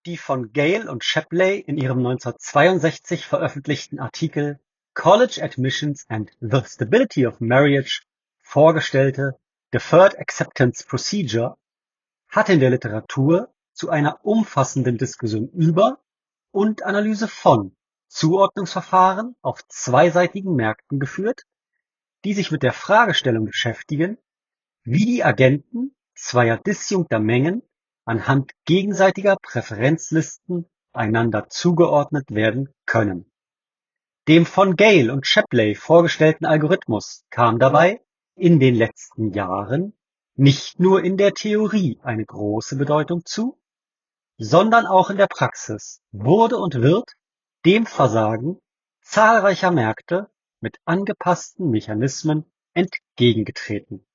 Die von Gale und Shapley in ihrem 1962 veröffentlichten Artikel College Admissions and the Stability of Marriage vorgestellte Deferred Acceptance Procedure hat in der Literatur zu einer umfassenden Diskussion über und Analyse von Zuordnungsverfahren auf zweiseitigen Märkten geführt, die sich mit der Fragestellung beschäftigen, wie die Agenten zweier disjunkter Mengen anhand gegenseitiger Präferenzlisten einander zugeordnet werden können. Dem von Gale und Shapley vorgestellten Algorithmus kam dabei in den letzten Jahren nicht nur in der Theorie eine große Bedeutung zu, sondern auch in der Praxis wurde und wird dem Versagen zahlreicher Märkte mit angepassten Mechanismen entgegengetreten